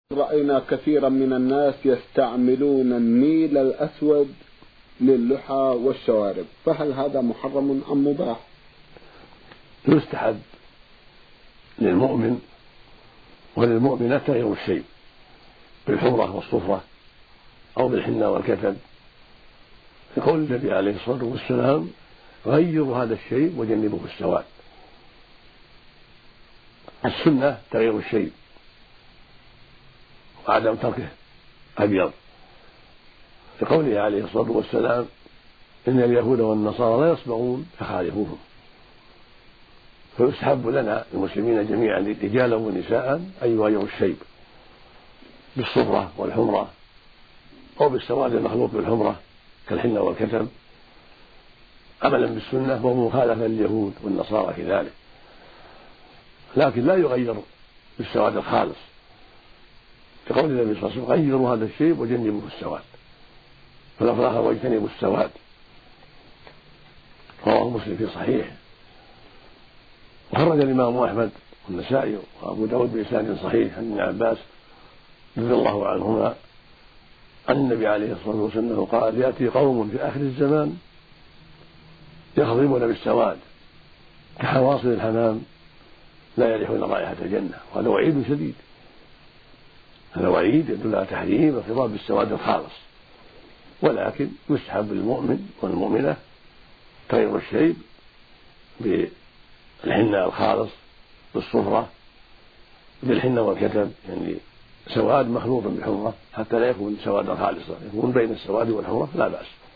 رأينا كثيرا من الناس يستعملون النيل الأسود للحى والشوارب، فهل هذا محرم أم مباح؟ يستحب للمؤمن وللمؤمنة تغيير الشيب بالحمرة والصفرة أو بالحنة والكتب، يقول النبي عليه الصلاة والسلام: غيروا هذا الشيب وجنبوه السواد. السنة تغيير الشيب وعدم تركه أبيض، لقوله عليه الصلاة والسلام: إن اليهود والنصارى لا يصبغون فخالفوهم. فيستحب لنا المسلمين جميعا رجالا ونساء أن يغيروا الشيب بالصفرة والحمرة أو بالسواد المخلوط بالحمرة كالحنة والكتم، عملا بالسنة ومخالفة لليهود والنصارى في ذلك، لكن لا يغير بالسواد الخالص، لقول النبي صلى الله عليه وسلم: غيروا هذا الشيب وجنبوه السواد. فاللفظ الآخر: واجتنبوا السواد. رواه مسلم في صحيحه. وخرج الإمام أحمد والنسائي وأبو داود بإسناد صحيح عن ابن عباس رضي الله عنهما عن النبي عليه الصلاة والسلام قال: يأتي قوم في آخر الزمان يخضبون بالسواد كحواصل الحمام لا يريحون رائحة الجنة. وهذا وعيد شديد، هذا وعيد يدل على تحريم الخضاب بالسواد الخالص، ولكن يسحب للمؤمن والمؤمنة تغيير الشيب بالحنة الخالص بالصفرة بالحنة والكتب، يعني سواد مخلوط بحمرة حتى لا يكون سوادا خالصا، يكون بين السواد والحمرة لا بأس.